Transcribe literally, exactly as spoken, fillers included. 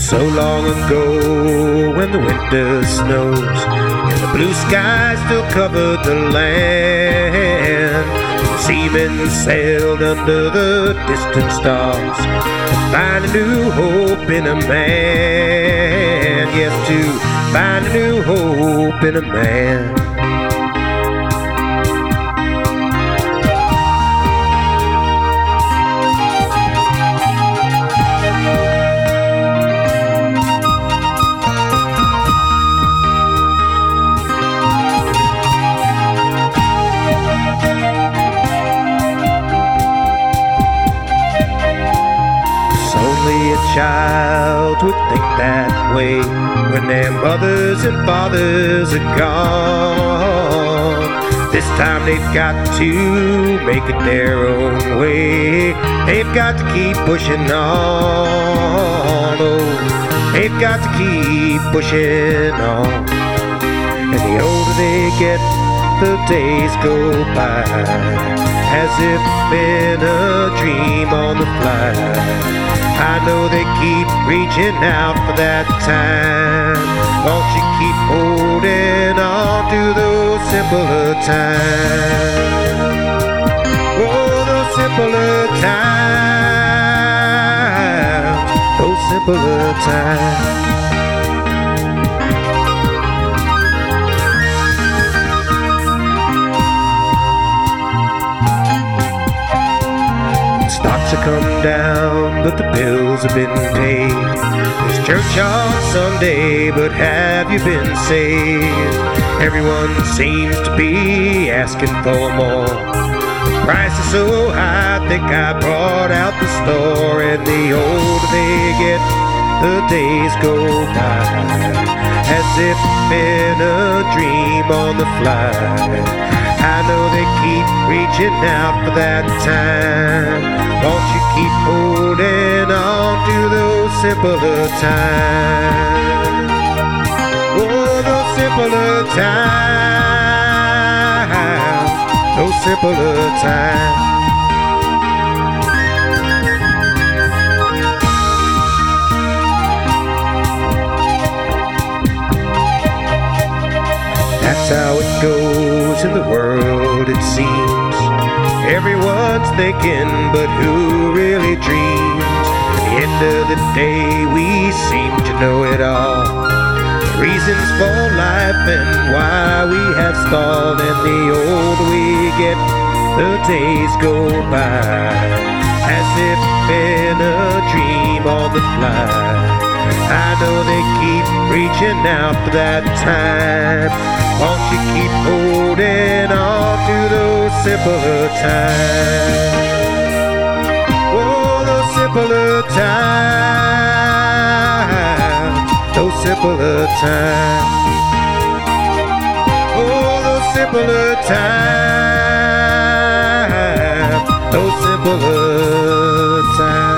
So long ago when the winter snows and the blue sky still covered the land, seamen sailed under the distant stars to find a new hope in a man. Yes, to find a new hope in a man. Only a child would think that way when their mothers and fathers are gone. This time they've got to make it their own way. They've got to keep pushing on. Oh, they've got to keep pushing on. And the older they get, the days go by as if in a dream on the fly. I know they keep reaching out for that time. Won't you keep holding on to those simpler times? Oh, those simpler times, those simpler times. Stocks have come down, but the bills have been paid. There's church on Sunday, but have you been saved? Everyone seems to be asking for more. The price is so high, I think I brought out the store. And the older they get, the days go by as if in a dream on the fly. I know they keep reaching out for that time. Won't you keep holding on to those simpler times? Oh, those simpler times, those simpler times. That's how it goes in the world, it seems. Everyone's thinking, but who really dreams? At the end of the day, we seem to know it all. The reasons for life and why we have stalled. And the older we get, the days go by as if in a dream on the fly. I know they keep reaching out for that time. Won't you keep holding on to those simpler times? Oh, those simpler times, those simpler times. Oh, those simpler times, those simpler times.